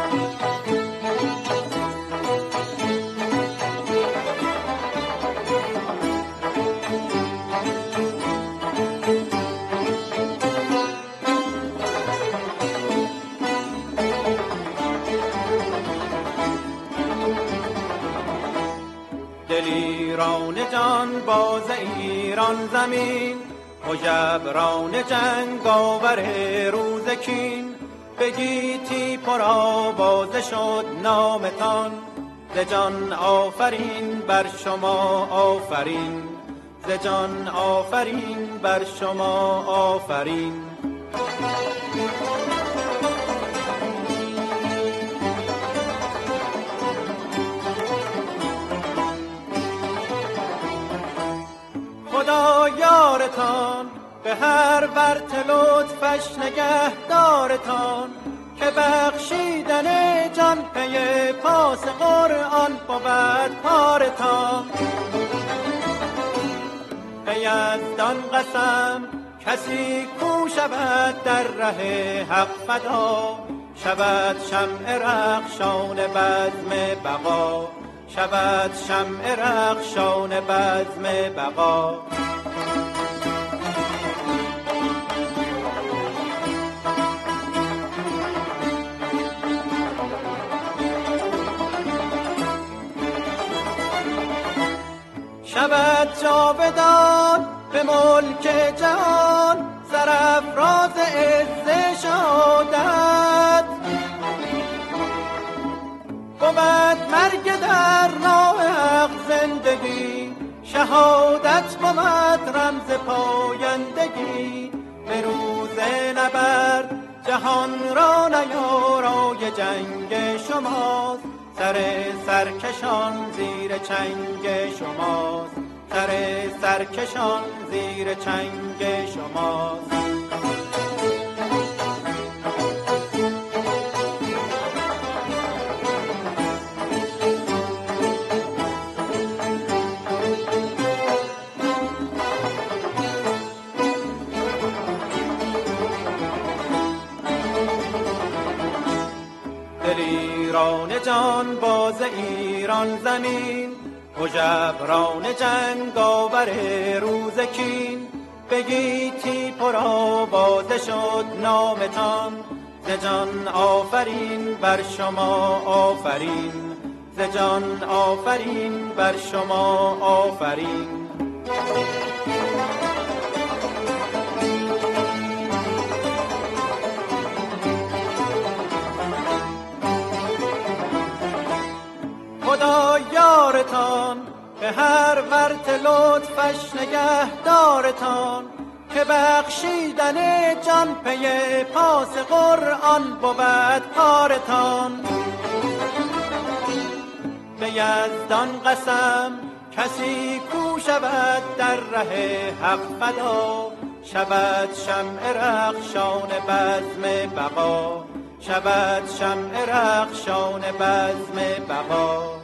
دلیران جان باز ایران زمین، مجبران جنگ آور روز کین، به گیتی پر آوازه شد نامتان، ز جان آفرین بر شما آفرین، ز جان آفرین بر شما آفرین. خدا یارتان به هر ورط لطفش نگهدارتان، که بخشیدن جان پی پاس قرآن بود کارتان. به یزدان قسم کسی کو شود در ره حق فدا، شود شمع رخشان بزم بقا، شود شمع رخشان بزم بقا. شود جاودان به ملک جهان، سرافراز عز شهادت، بود مرگ در راه حق زندگی، شهادت بود رمز پایندگی. به روز نبرد جهان را نیارای جنگ شماست، سر سرکشان زیر چنگ شماست، سر سرکشان زیر چنگ شماست. دلیران جان باز ایران زمین، مجبران جنگ آور روز کین، به گیتی پر آوازه شد نامتان، ز جان آفرین بر شما آفرین، ز جان آفرین بر شما آفرین. خدا یارتان به هر ورط لطفش نگهدارتان، که بخشیدن جان پی پاس قرآن بود کارتان. به یزدان قسم کسی کو شود در ره حق فدا، شود شمع رخشان بزم بقا، شود شمع رخشان بزم بقا.